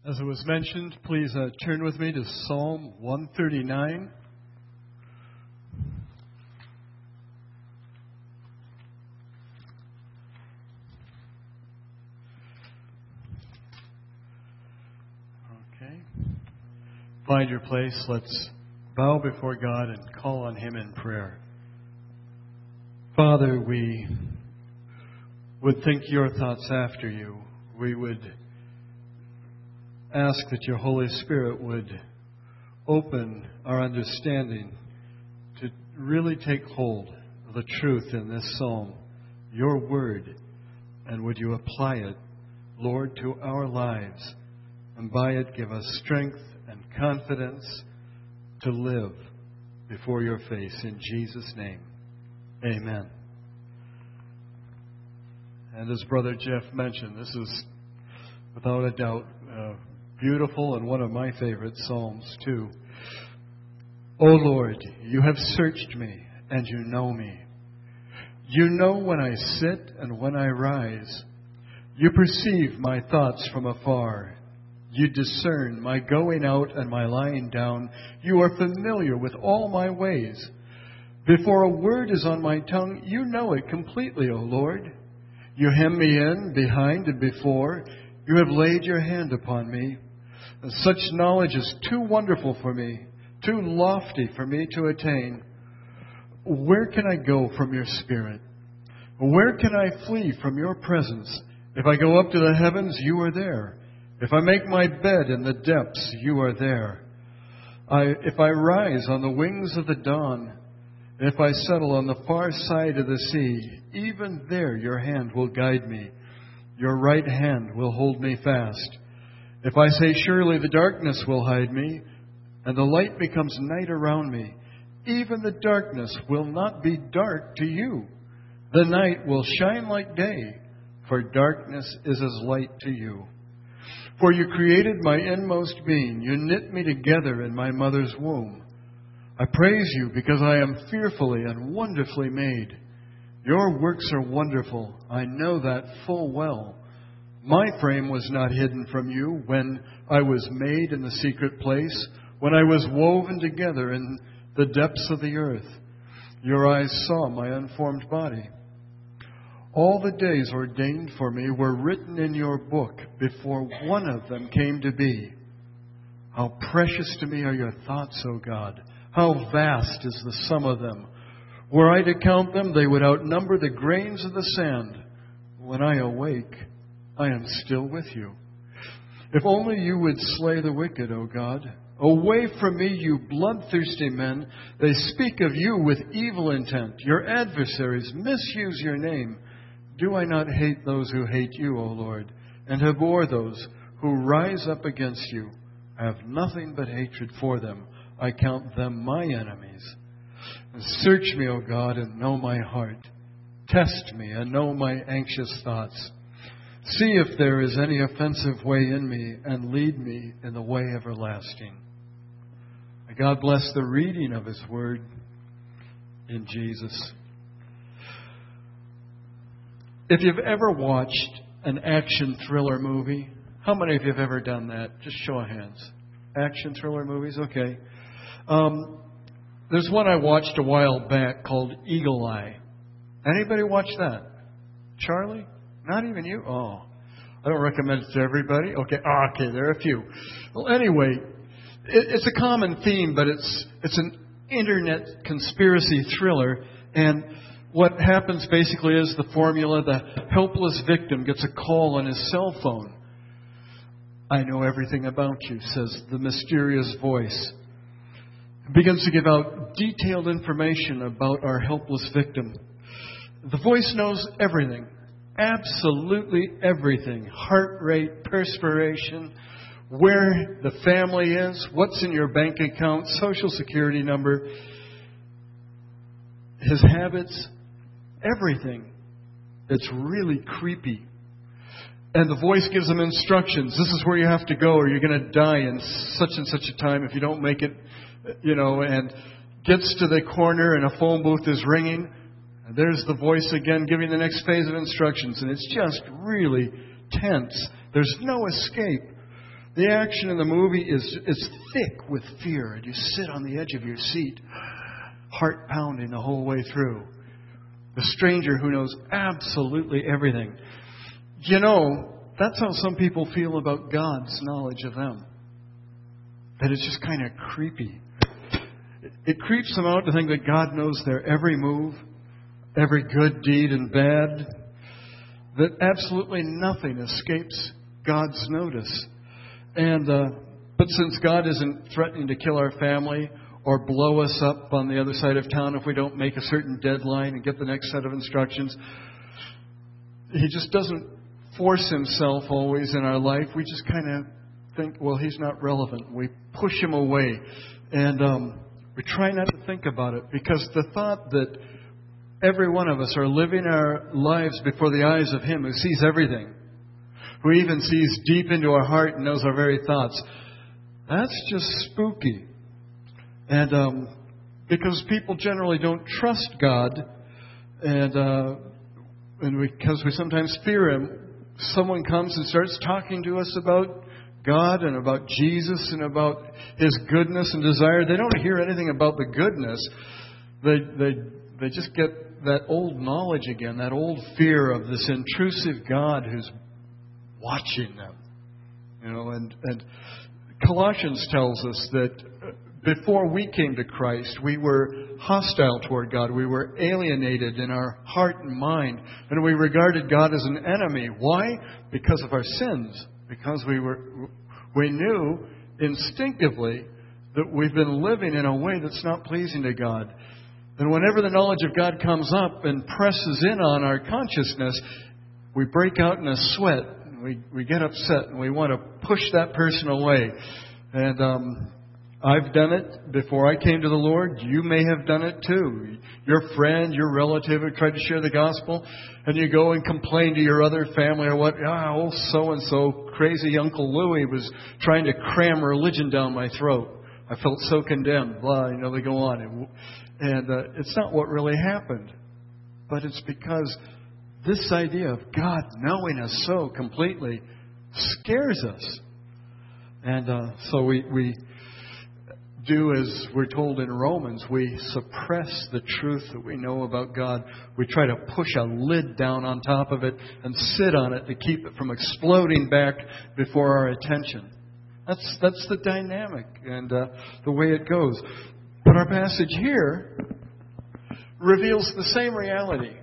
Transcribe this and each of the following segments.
As it was mentioned, please turn with me to Psalm 139. Okay. Find your place. Let's bow before God and call on Him in prayer. Father, we would think your thoughts after you. We would ask that your Holy Spirit would open our understanding to really take hold of the truth in this psalm, your word, and would you apply it, Lord, to our lives, and by it give us strength and confidence to live before your face. In Jesus' name, amen. And as Brother Jeff mentioned, this is without a doubt beautiful and one of my favorite psalms too. O Lord, you have searched me and you know me. You know when I sit and when I rise. You perceive my thoughts from afar. You discern my going out and my lying down. You are familiar with all my ways. Before a word is on my tongue, you know it completely, O Lord. You hem me in, behind and before. You have laid your hand upon me. And such knowledge is too wonderful for me, too lofty for me to attain. Where can I go from your spirit? Where can I flee from your presence? If I go up to the heavens, you are there. If I make my bed in the depths, you are there. If I rise on the wings of the dawn, and if I settle on the far side of the sea, even there your hand will guide me. Your right hand will hold me fast. If I say, surely the darkness will hide me, and the light becomes night around me, even the darkness will not be dark to you. The night will shine like day, for darkness is as light to you. For you created my inmost being. You knit me together in my mother's womb. I praise you because I am fearfully and wonderfully made. Your works are wonderful. I know that full well. My frame was not hidden from you when I was made in the secret place, when I was woven together in the depths of the earth. Your eyes saw my unformed body. All the days ordained for me were written in your book before one of them came to be. How precious to me are your thoughts, O God. How vast is the sum of them. Were I to count them, they would outnumber the grains of the sand. When I awake, I am still with you. If only you would slay the wicked, O God. Away from me, you bloodthirsty men. They speak of you with evil intent. Your adversaries misuse your name. Do I not hate those who hate you, O Lord, and abhor those who rise up against you? I have nothing but hatred for them. I count them my enemies. Search me, O God, and know my heart. Test me and know my anxious thoughts. See if there is any offensive way in me, and lead me in the way everlasting. May God bless the reading of His Word in Jesus. If you've ever watched an action thriller movie, how many of you have ever done that? Just show of hands. Action thriller movies? Okay. There's one I watched a while back called Eagle Eye. Anybody watch that? Charlie? Not even you? Oh, I don't recommend it to everybody. Okay, there are a few. Well, anyway, it's a common theme, but it's an internet conspiracy thriller. And what happens basically is the formula: the helpless victim gets a call on his cell phone. I know everything about you, says the mysterious voice. It begins to give out detailed information about our helpless victim. The voice knows everything. Absolutely everything. Heart rate, perspiration, where the family is, what's in your bank account, social security number, his habits, everything. It's really creepy. And the voice gives them instructions. This is where you have to go or you're going to die in such and such a time if you don't make it, and gets to the corner and a phone booth is ringing. And there's the voice again giving the next phase of instructions. And it's just really tense. There's no escape. The action in the movie is thick with fear, and you sit on the edge of your seat, heart pounding the whole way through. The stranger who knows absolutely everything. You know, that's how some people feel about God's knowledge of them. That it's just kind of creepy. It creeps them out to think that God knows their every move, every good deed and bad. That absolutely nothing escapes God's notice. And but since God isn't threatening to kill our family or blow us up on the other side of town if we don't make a certain deadline and get the next set of instructions, He just doesn't force Himself always in our life. We just kind of think, well, He's not relevant. We push Him away. And we try not to think about it, because the thought that every one of us are living our lives before the eyes of Him who sees everything, who even sees deep into our heart and knows our very thoughts, that's just spooky. And because people generally don't trust God, and because we sometimes fear Him, someone comes and starts talking to us about God and about Jesus and about His goodness and desire. They don't hear anything about the goodness. They just get that old knowledge again, that old fear of this intrusive God who's watching them. You know, and Colossians tells us that before we came to Christ, we were hostile toward God. We were alienated in our heart and mind, and we regarded God as an enemy. Why? Because of our sins. Because we knew instinctively that we've been living in a way that's not pleasing to God. And whenever the knowledge of God comes up and presses in on our consciousness, we break out in a sweat. We get upset and we want to push that person away. And I've done it before I came to the Lord. You may have done it too. Your friend, your relative who tried to share the gospel, and you go and complain to your other family or what. Old so-and-so, crazy Uncle Louie was trying to cram religion down my throat. I felt so condemned. Blah, they go on. And it's not what really happened. But it's because this idea of God knowing us so completely scares us. And so we do as we're told in Romans. We suppress the truth that we know about God. We try to push a lid down on top of it and sit on it to keep it from exploding back before our attention. That's the dynamic and the way it goes. But our passage here reveals the same reality.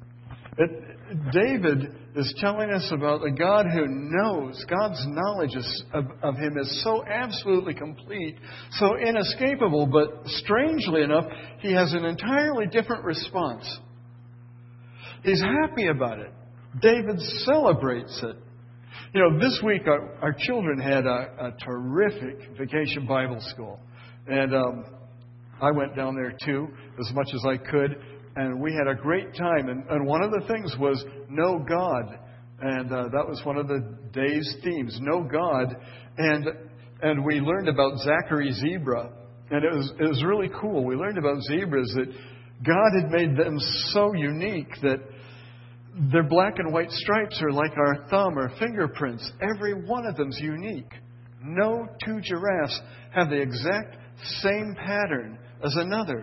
David is telling us about a God who knows. God's knowledge of Him is so absolutely complete, so inescapable, but strangely enough, he has an entirely different response. He's happy about it. David celebrates it. This week our children had a terrific vacation Bible school. And I went down there too, as much as I could. And we had a great time. And one of the things was know God. And that was one of the day's themes, know God. And we learned about Zachary zebra. And it was really cool. We learned about zebras, that God had made them so unique that their black and white stripes are like our thumb or fingerprints. Every one of them's unique. No two giraffes have the exact same pattern as another.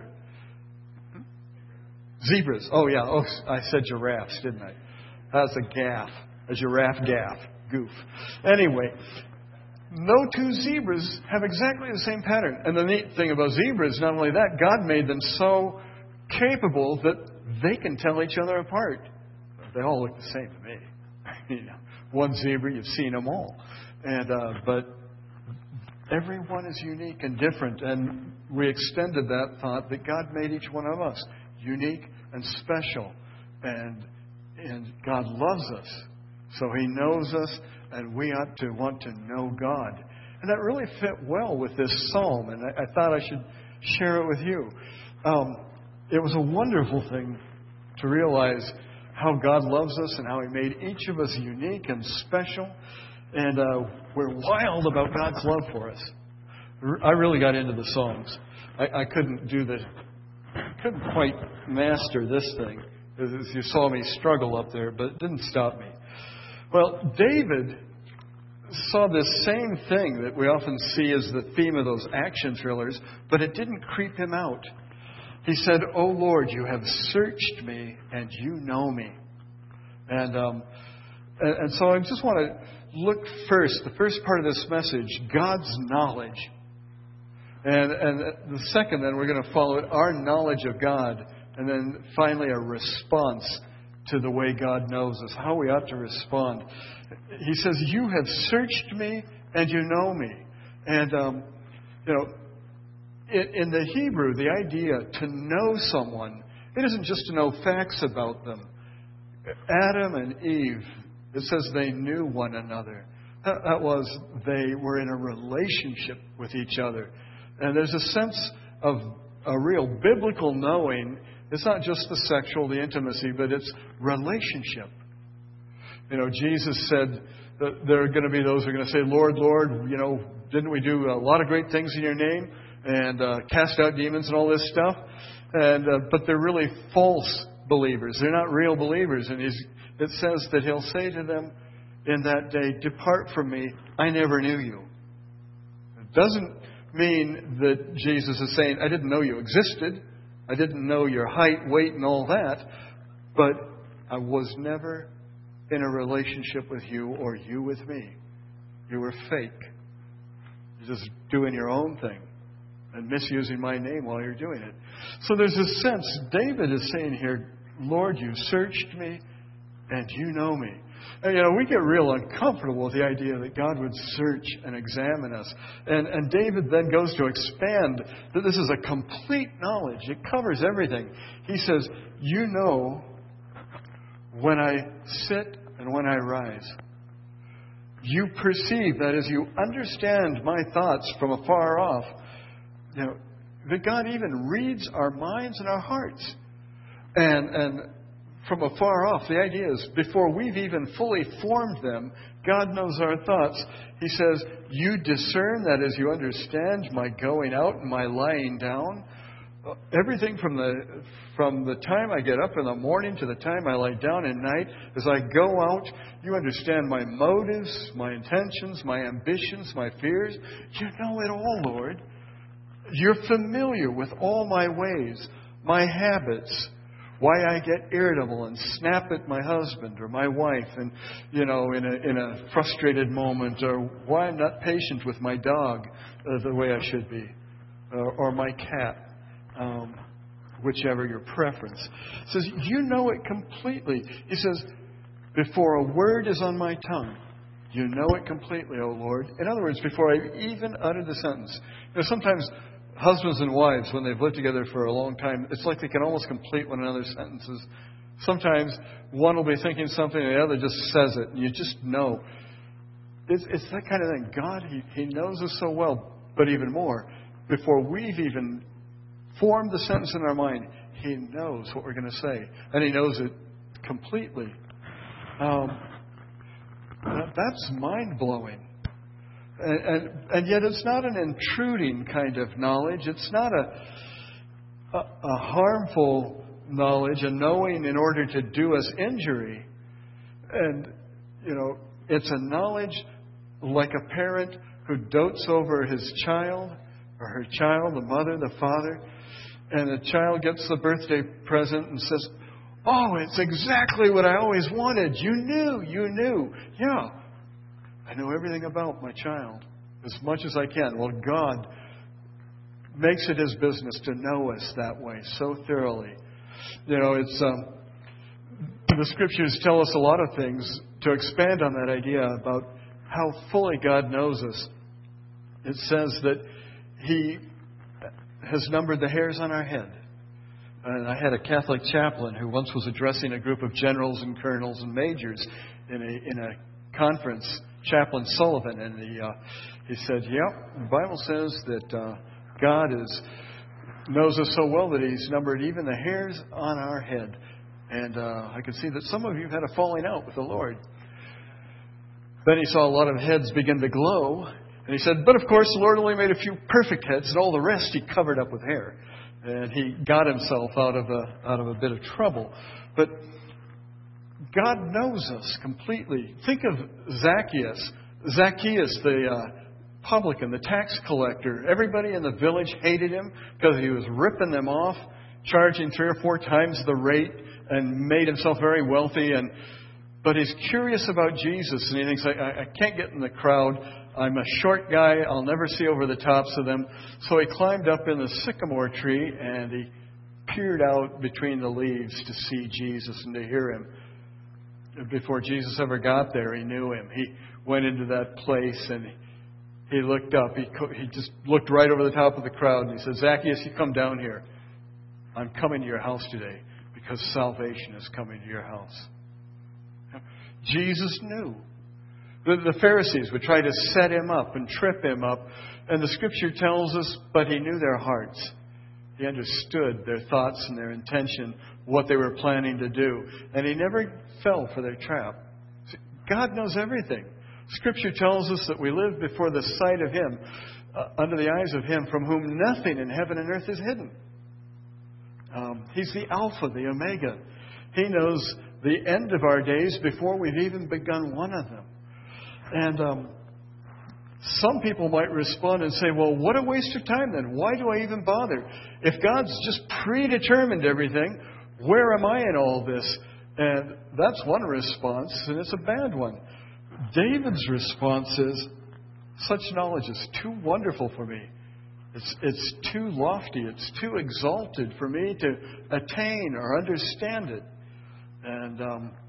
Zebras. Oh, yeah. Oh, I said giraffes, didn't I? That's a gaffe. A giraffe gaff. Goof. Anyway, no two zebras have exactly the same pattern. And the neat thing about zebras, not only that, God made them so capable that they can tell each other apart. They all look the same to me. One zebra, you've seen them all. But everyone is unique and different. And we extended that thought that God made each one of us unique and special. And God loves us. So He knows us, and we ought to want to know God. And that really fit well with this psalm. And I thought I should share it with you. It was a wonderful thing to realize how God loves us and how He made each of us unique and special. And we're wild about God's love for us. I really got into the songs. I couldn't quite master this thing. As you saw me struggle up there, but it didn't stop me. Well, David saw this same thing that we often see as the theme of those action thrillers, but it didn't creep him out. He said, "O Lord, you have searched me and you know me." And so I just want to look first, the first part of this message, God's knowledge. And the second, then, we're going to follow it, our knowledge of God. And then finally, a response to the way God knows us, how we ought to respond. He says, "You have searched me and you know me." And, in the Hebrew, the idea to know someone, it isn't just to know facts about them. Adam and Eve, it says they knew one another. That was, they were in a relationship with each other. And there's a sense of a real biblical knowing. It's not just the sexual, the intimacy, but it's relationship. Jesus said that there are going to be those who are going to say, "Lord, Lord, didn't we do a lot of great things in your name and cast out demons and all this stuff?" But they're really false believers. They're not real believers. And it says that He'll say to them in that day, "Depart from me, I never knew you." It doesn't mean that Jesus is saying, "I didn't know you existed. I didn't know your height, weight, and all that. But I was never in a relationship with you or you with me. You were fake. You're just doing your own thing and misusing my name while you're doing it." So there's this sense, David is saying here, "Lord, you searched me and you know me." And, we get real uncomfortable with the idea that God would search and examine us. And David then goes to expand that this is a complete knowledge. It covers everything. He says, "You know when I sit and when I rise. You perceive," that is, you understand my thoughts from afar off. That God even reads our minds and our hearts. And from afar off, the idea is before we've even fully formed them, God knows our thoughts. He says, "You discern," that is, you understand my going out and my lying down. Everything from the time I get up in the morning to the time I lie down at night, as I go out, you understand my motives, my intentions, my ambitions, my fears. You know it all, Lord. You're familiar with all my ways, my habits, why I get irritable and snap at my husband or my wife, and in a frustrated moment, or why I'm not patient with my dog the way I should be, or my cat, whichever your preference. He says, "You know it completely." He says, "Before a word is on my tongue, you know it completely, O Lord." In other words, before I even utter the sentence. Sometimes husbands and wives, when they've lived together for a long time, it's like they can almost complete one another's sentences. Sometimes one will be thinking something and the other just says it, and you just know. It's that kind of thing. God, He knows us so well, but even more, before we've even formed the sentence in our mind, He knows what we're going to say, and He knows it completely. That's mind-blowing. And yet it's not an intruding kind of knowledge. It's not a harmful knowledge, a knowing in order to do us injury. And, it's a knowledge like a parent who dotes over his child or her child, the mother, the father, and the child gets the birthday present and says, "Oh, it's exactly what I always wanted. You knew. Yeah. I know everything about my child as much as I can." Well, God makes it His business to know us that way so thoroughly. It's the Scriptures tell us a lot of things to expand on that idea about how fully God knows us. It says that He has numbered the hairs on our head. And I had a Catholic chaplain who once was addressing a group of generals and colonels and majors in a conference, Chaplain Sullivan, and he said, the Bible says that God knows us so well that He's numbered even the hairs on our head. And I could see that some of you had a falling out with the Lord. Then he saw a lot of heads begin to glow, and he said, but of course the Lord only made a few perfect heads, and all the rest He covered up with hair. And he got himself out of a bit of trouble. But God knows us completely. Think of Zacchaeus, Zacchaeus, the publican, the tax collector, everybody in the village hated him because he was ripping them off, charging 3 or 4 times the rate, and made himself very wealthy. But he's curious about Jesus, and he thinks, I can't get in the crowd. I'm a short guy. I'll never see over the tops of them. So he climbed up in the sycamore tree, and he peered out between the leaves to see Jesus and to hear him. Before Jesus ever got there, he knew him. He went into that place, and he looked up. He just looked right over the top of the crowd, and he said, Zacchaeus, you come down here. I'm coming to your house today because salvation is coming to your house. Jesus knew. The Pharisees would try to set him up and trip him up. And the Scripture tells us, but he knew their hearts. He understood their thoughts and their intention, what they were planning to do. And he never fell for their trap. God knows everything. Scripture tells us that we live before the sight of Him, under the eyes of Him, from whom nothing in heaven and earth is hidden. He's the Alpha, the Omega. He knows the end of our days before we've even begun one of them. And some people might respond and say, well, what a waste of time then. Why do I even bother? If God's just predetermined everything, where am I in all this? And that's one response, and it's a bad one. David's response is, such knowledge is too wonderful for me. It's too lofty. It's too exalted for me to attain or understand it. And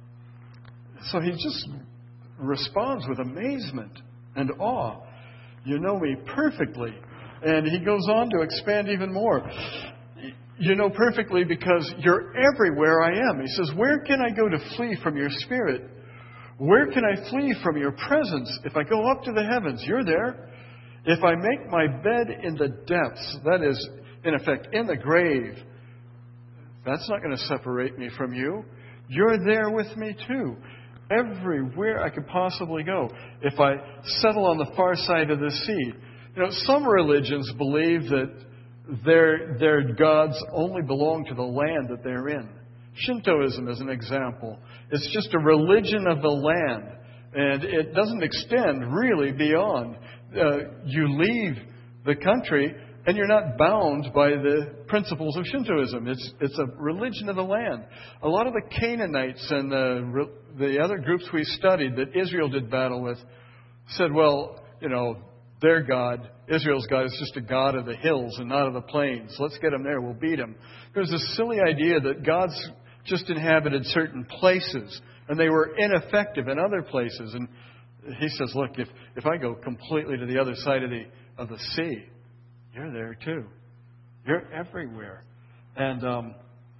so he just responds with amazement and awe. You know me perfectly. And he goes on to expand even more. You know perfectly because you're everywhere I am. He says, where can I go to flee from your Spirit? Where can I flee from your presence? If I go up to the heavens, you're there. If I make my bed in the depths, that is, in effect, in the grave, that's not going to separate me from you. You're there with me too. Everywhere I could possibly go. If I settle on the far side of the sea. You know, some religions believe that their gods only belong to the land that they're in. Shintoism is an example. It's just a religion of the land. And it doesn't extend really beyond. You leave the country and you're not bound by the principles of Shintoism. It's a religion of the land. A lot of the Canaanites and the other groups we studied that Israel did battle with said, well, you know, their God, Israel's God, is just a God of the hills and not of the plains. Let's get them there. We'll beat them. There's this silly idea that God's just inhabited certain places and they were ineffective in other places. And he says, look, if I go completely to the other side of the sea, you're there too. You're everywhere. And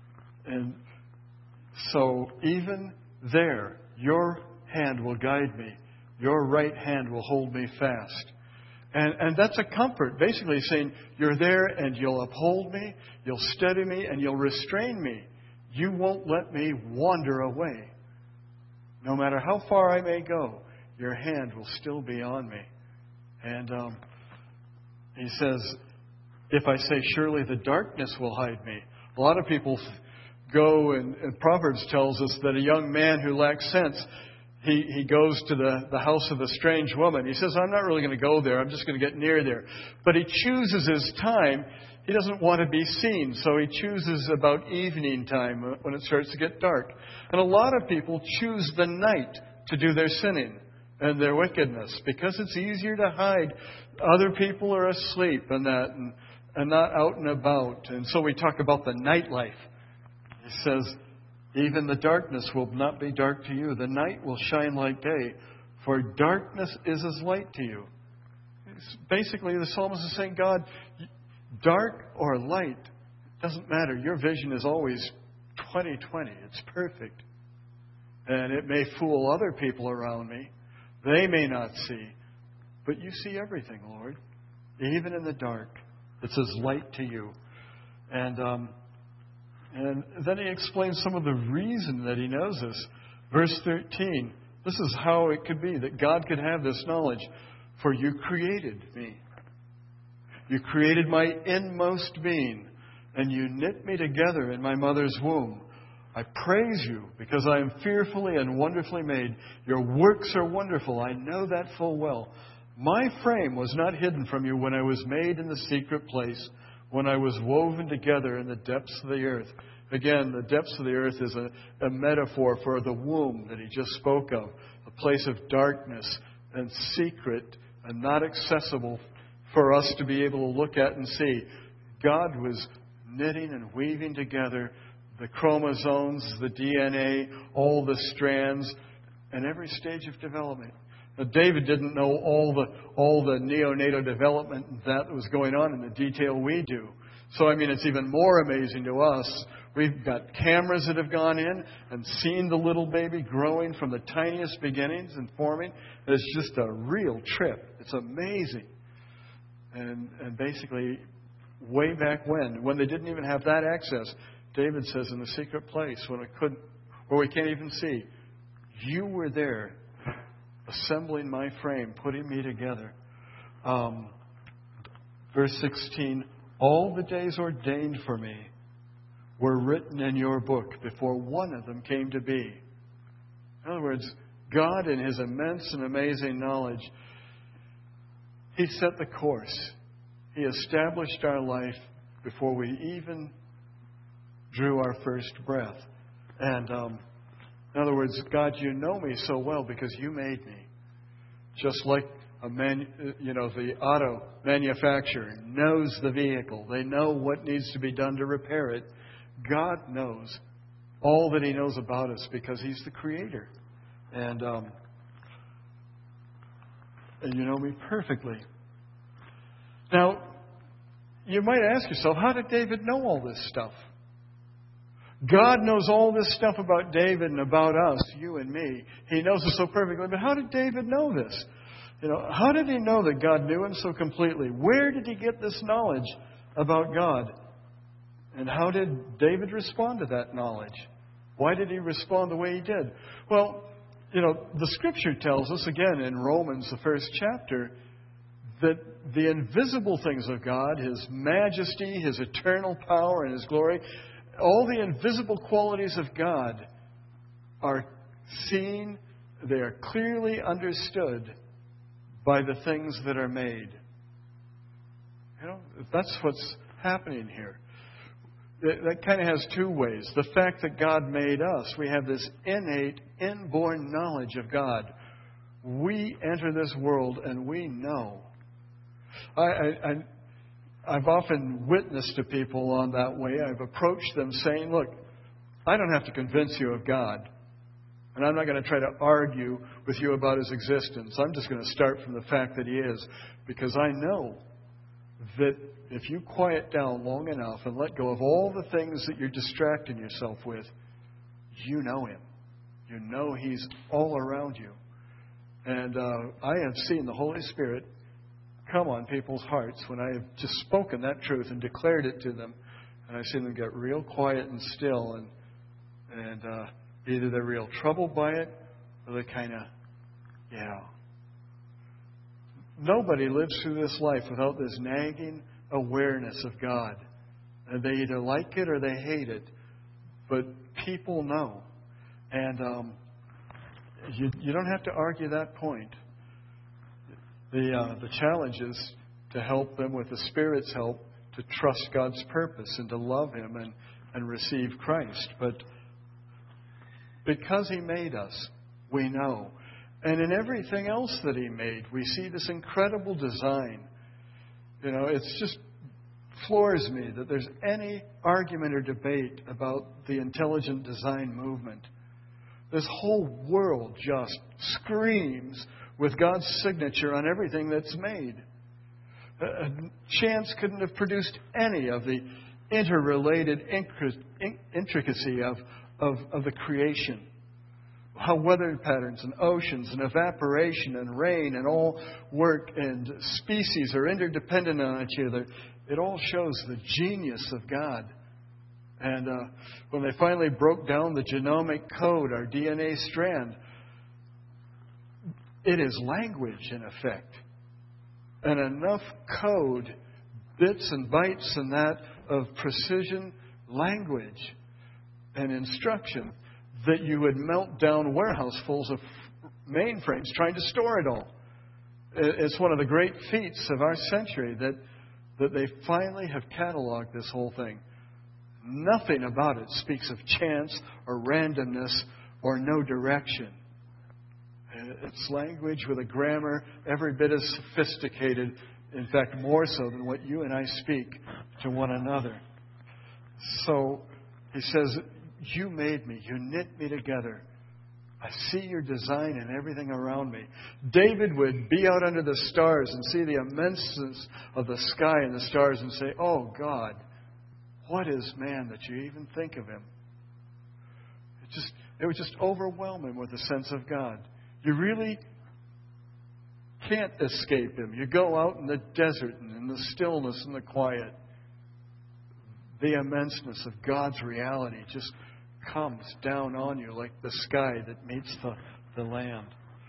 so even there, your hand will guide me. Your right hand will hold me fast. And that's a comfort. Basically saying, you're there and you'll uphold me, you'll steady me, and you'll restrain me. You won't let me wander away. No matter how far I may go, your hand will still be on me. And he says, if I say, surely the darkness will hide me. A lot of people go, and Proverbs tells us that a young man who lacks sense, he goes to the house of a strange woman. He says, I'm not really going to go there. I'm just going to get near there. But he chooses his time. He doesn't want to be seen. So he chooses about evening time when it starts to get dark. And a lot of people choose the night to do their sinning and their wickedness because it's easier to hide. Other people are asleep and not out and about. And so we talk about the nightlife. He says, even the darkness will not be dark to you. The night will shine like day, for darkness is as light to you. Basically, the psalmist is saying, God, dark or light, doesn't matter. Your vision is always 20/20. It's perfect. And it may fool other people around me. They may not see. But you see everything, Lord. Even in the dark, it's as light to you. And then he explains some of the reason that he knows this. Verse 13. This is how it could be that God could have this knowledge. For you created me. You created my inmost being. And you knit me together in my mother's womb. I praise you because I am fearfully and wonderfully made. Your works are wonderful. I know that full well. My frame was not hidden from you when I was made in the secret place, when I was woven together in the depths of the earth. Again, the depths of the earth is a metaphor for the womb that he just spoke of, a place of darkness and secret and not accessible for us to be able to look at and see. God was knitting and weaving together the chromosomes, the DNA, all the strands, and every stage of development. Now, David didn't know all the neonatal development that was going on in the detail we do. So, it's even more amazing to us. We've got cameras that have gone in and seen the little baby growing from the tiniest beginnings and forming. It's just a real trip. It's amazing. And basically, way back when they didn't even have that access, David says, in the secret place, where we can't even see, you were there, assembling my frame, putting me together. Verse 16, all the days ordained for me were written in your book before one of them came to be. In other words, God, in His immense and amazing knowledge, He set the course. He established our life before we even drew our first breath. And in other words, God, you know me so well because you made me. Just like the auto manufacturer knows the vehicle. They know what needs to be done to repair it. God knows all that He knows about us because He's the Creator. And you know me perfectly. Now, you might ask yourself, how did David know all this stuff? God knows all this stuff about David and about us, you and me. He knows us so perfectly. But how did David know this? How did he know that God knew him so completely? Where did he get this knowledge about God? And how did David respond to that knowledge? Why did he respond the way he did? Well, the Scripture tells us, again, in Romans, the first chapter, that the invisible things of God, His majesty, His eternal power, and His glory, all the invisible qualities of God are seen, they are clearly understood by the things that are made. That's what's happening here. That kind of has two ways. The fact that God made us, we have this innate, inborn knowledge of God. We enter this world and we know. I've often witnessed to people on that way. I've approached them saying, look, I don't have to convince you of God. And I'm not going to try to argue with you about His existence. I'm just going to start from the fact that He is. Because I know that if you quiet down long enough and let go of all the things that you're distracting yourself with, you know Him. You know He's all around you. And I have seen the Holy Spirit come on people's hearts when I have just spoken that truth and declared it to them. And I've seen them get real quiet and still. And either they're real troubled by it or they kind of, Nobody lives through this life without this nagging awareness of God. And they either like it or they hate it. But people know. And you don't have to argue that point. The challenge is to help them with the Spirit's help to trust God's purpose and to love Him and receive Christ. But because He made us, we know. And in everything else that He made, we see this incredible design. It's just floors me that there's any argument or debate about the intelligent design movement. This whole world just screams with God's signature on everything that's made. Chance couldn't have produced any of the interrelated intricacy of the creation. How weather patterns and oceans and evaporation and rain and all work and species are interdependent on each other. It all shows the genius of God. And when they finally broke down the genomic code, our DNA strand, it is language in effect. And enough code, bits and bytes and that of precision language and instruction that you would melt down warehousefuls of mainframes trying to store it all. It's one of the great feats of our century that they finally have cataloged this whole thing. Nothing about it speaks of chance or randomness or no direction. It's language with a grammar every bit as sophisticated, in fact, more so than what you and I speak to one another. So he says, you made me, you knit me together. I see your design in everything around me. David would be out under the stars and see the immenseness of the sky and the stars and say, oh God, what is man that you even think of him? It would just overwhelm him with a sense of God. You really can't escape him. You go out in the desert and in the stillness and the quiet. The immenseness of God's reality just comes down on you like the sky that meets the land.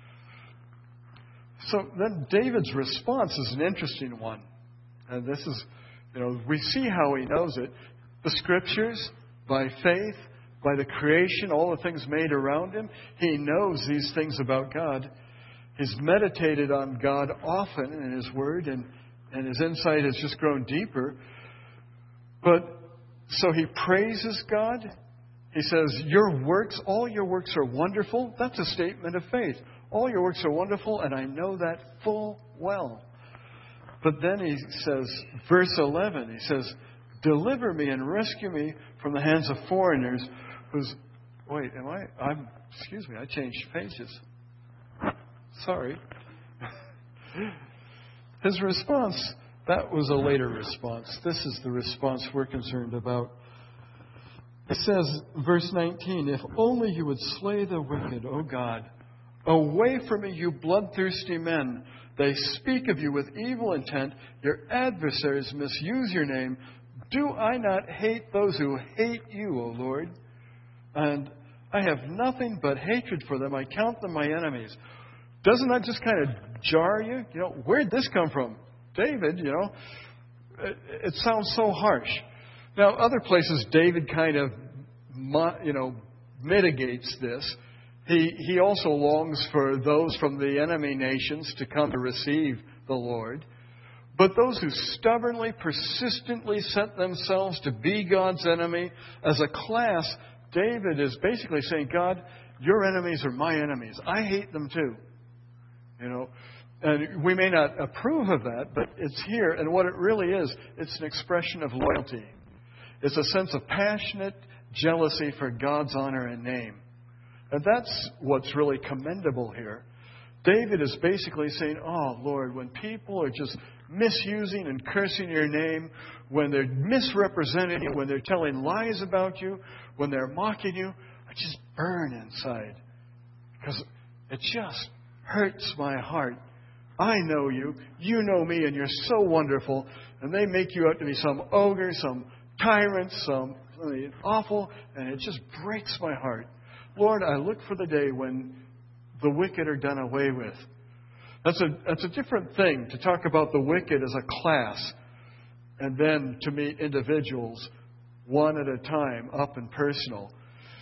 So then David's response is an interesting one. And this is, we see how he knows it. The Scriptures, by faith, by the creation, all the things made around him, he knows these things about God. He's meditated on God often in his Word, and his insight has just grown deeper. But so he praises God. He says, all your works are wonderful. That's a statement of faith. All your works are wonderful, and I know that full well. But then he says, verse 11, he says, deliver me and rescue me from the hands of foreigners whose... Wait, excuse me, I changed pages. Sorry. His response, that was a later response. This is the response we're concerned about. It says, verse 19, if only you would slay the wicked, O God. Away from me, you bloodthirsty men. They speak of you with evil intent. Your adversaries misuse your name. Do I not hate those who hate you, O Lord? And I have nothing but hatred for them. I count them my enemies. Doesn't that just kind of jar you? Where'd this come from? David, it sounds so harsh. Now, other places, David kind of, mitigates this. He also longs for those from the enemy nations to come to receive the Lord. But those who stubbornly, persistently set themselves to be God's enemy, as a class, David is basically saying, God, your enemies are my enemies. I hate them too. And we may not approve of that, but it's here. And what it really is, it's an expression of loyalty. It's a sense of passionate jealousy for God's honor and name. And that's what's really commendable here. David is basically saying, oh, Lord, when people are just misusing and cursing your name, when they're misrepresenting you, when they're telling lies about you, when they're mocking you, I just burn inside. Because it just hurts my heart. I know you, you know me, and you're so wonderful. And they make you out to be some ogre, some tyrant, something awful, and it just breaks my heart. Lord, I look for the day when the wicked are done away with. That's a different thing to talk about the wicked as a class and then to meet individuals one at a time, up and personal.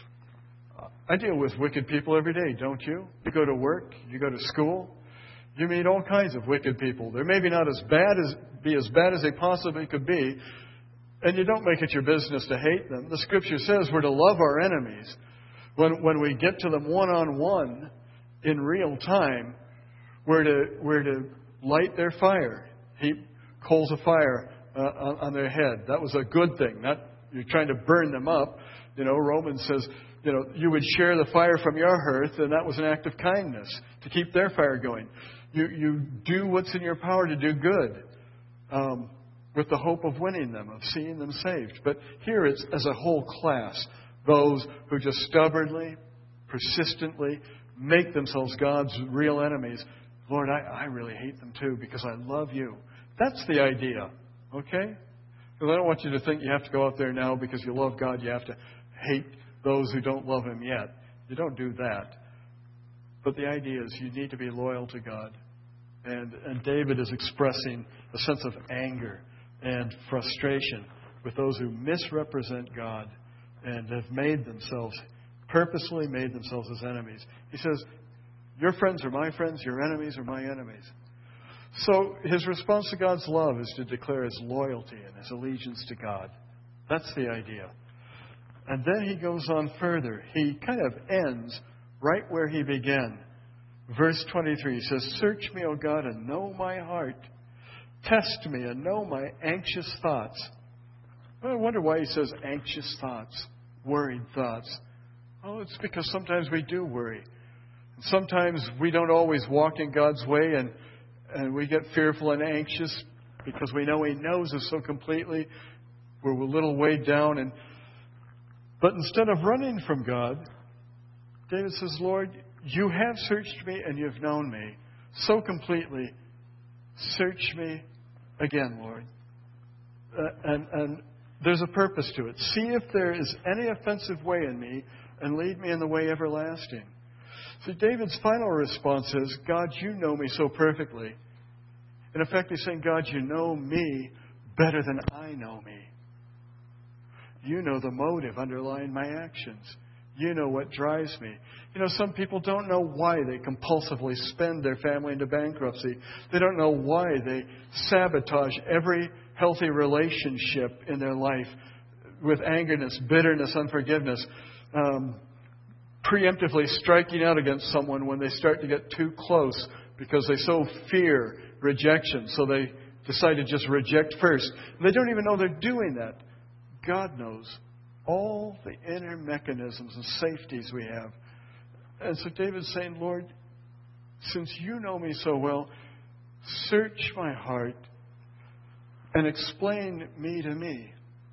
I deal with wicked people every day, don't you? You go to work, you go to school, you meet all kinds of wicked people. They're maybe not as bad as they possibly could be, and you don't make it your business to hate them. The Scripture says we're to love our enemies. When we get to them one-on-one in real time, we're to light their fire, heap coals of fire on their head. That was a good thing. Not you're trying to burn them up. Romans says, you would share the fire from your hearth, and that was an act of kindness to keep their fire going. You do what's in your power to do good with the hope of winning them, of seeing them saved. But here it's as a whole class, those who just stubbornly, persistently make themselves God's real enemies. Lord, I really hate them too because I love you. That's the idea, okay? Because I don't want you to think you have to go out there now because you love God, you have to hate those who don't love Him yet. You don't do that. But the idea is you need to be loyal to God. And David is expressing a sense of anger and frustration with those who misrepresent God, and have purposely made themselves as enemies. He says, your friends are my friends, your enemies are my enemies. So his response to God's love is to declare his loyalty and his allegiance to God. That's the idea. And then he goes on further. He kind of ends right where he began. Verse 23, he says, search me, O God, and know my heart. Test me and know my anxious thoughts. Well, I wonder why he says anxious thoughts, worried thoughts. Oh, it's because sometimes we do worry. Sometimes we don't always walk in God's way, and we get fearful and anxious because we know he knows us so completely. We're a little weighed down. But instead of running from God, David says, Lord, you have searched me and you've known me so completely. Search me again, Lord. And there's a purpose to it. See if there is any offensive way in me and lead me in the way everlasting. So David's final response is, God, you know me so perfectly. In effect, he's saying, God, you know me better than I know me. You know the motive underlying my actions. You know what drives me. You know, some people don't know why they compulsively spend their family into bankruptcy. They don't know why they sabotage every healthy relationship in their life with angerness, bitterness, unforgiveness, preemptively striking out against someone when they start to get too close because they so fear rejection. So they decide to just reject first. And they don't even know they're doing that. God knows all the inner mechanisms and safeties we have. And so David's saying, Lord, since you know me so well, search my heart and explain me to me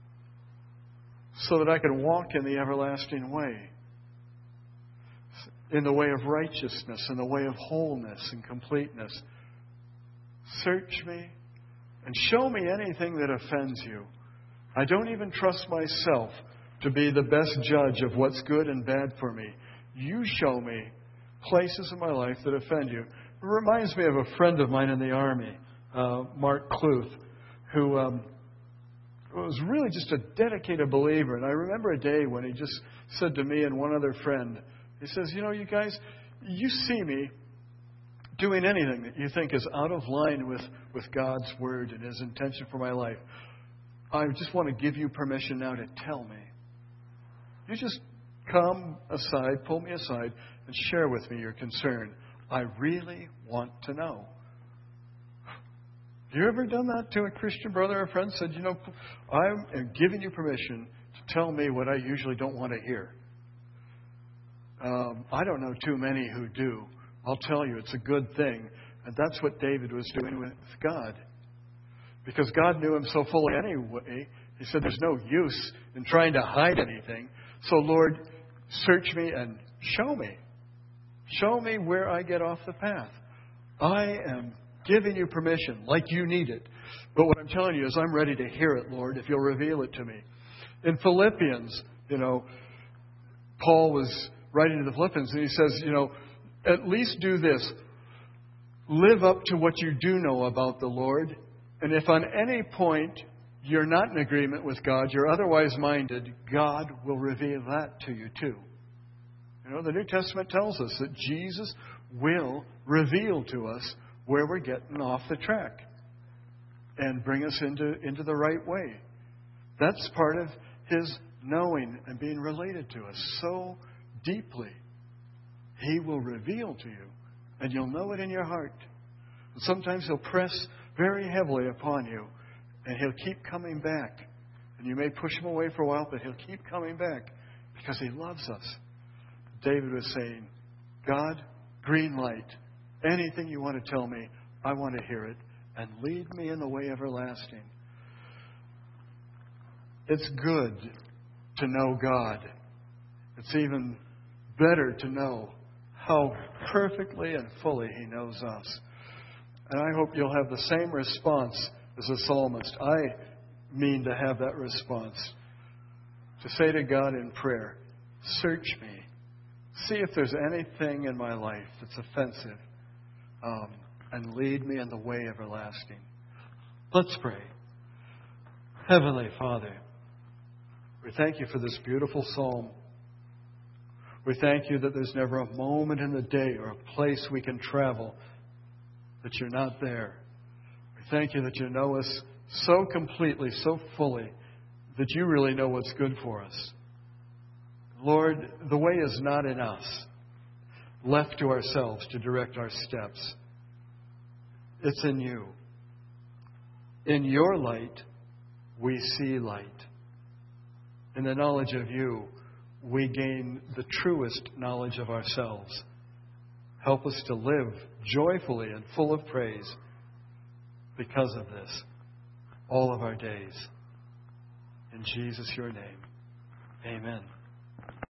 so that I can walk in the everlasting way, in the way of righteousness, in the way of wholeness and completeness. Search me and show me anything that offends you. I don't even trust myself to be the best judge of what's good and bad for me. You show me places in my life that offend you. It reminds me of a friend of mine in the Army, Mark Cluth, who was really just a dedicated believer. And I remember a day when he just said to me and one other friend, he says, you know, you guys, you see me doing anything that you think is out of line with God's word and his intention for my life. I just want to give you permission now to tell me. You just come aside, pull me aside, and share with me your concern. I really want to know. Have you ever done that to a Christian brother or friend? Said, you know, I am giving you permission to tell me what I usually don't want to hear. I don't know too many who do. I'll tell you, it's a good thing. And that's what David was doing with God. Because God knew him so fully anyway, he said there's no use in trying to hide anything. So, Lord, search me and show me. Show me where I get off the path. I am giving you permission like you need it. But what I'm telling you is I'm ready to hear it, Lord, if you'll reveal it to me. In Philippians, you know, Paul was writing to the Philippians and he says, you know, at least do this. Live up to what you do know about the Lord. And if on any point you're not in agreement with God, you're otherwise minded, God will reveal that to you too. You know, the New Testament tells us that Jesus will reveal to us where we're getting off the track and bring us into the right way. That's part of his knowing and being related to us so deeply. He will reveal to you, and you'll know it in your heart. And sometimes he'll press very heavily upon you, and he'll keep coming back. And you may push him away for a while, but he'll keep coming back because he loves us. David was saying, God, green light. Anything you want to tell me, I want to hear it. And lead me in the way everlasting. It's good to know God. It's even better to know how perfectly and fully he knows us. And I hope you'll have the same response as the psalmist. I mean to have that response. To say to God in prayer, search me. See if there's anything in my life that's offensive. And lead me in the way everlasting. Let's pray. Heavenly Father, We thank you for this beautiful psalm. We thank you that there's never a moment in the day or a place we can travel that you're not there. We thank you that you know us so completely, so fully, that you really know what's good for us. Lord, the way is not in us, left to ourselves to direct our steps. It's in you. In your light, we see light. In the knowledge of you, we gain the truest knowledge of ourselves. Help us to live joyfully and full of praise because of this, all of our days. In Jesus, your name, amen.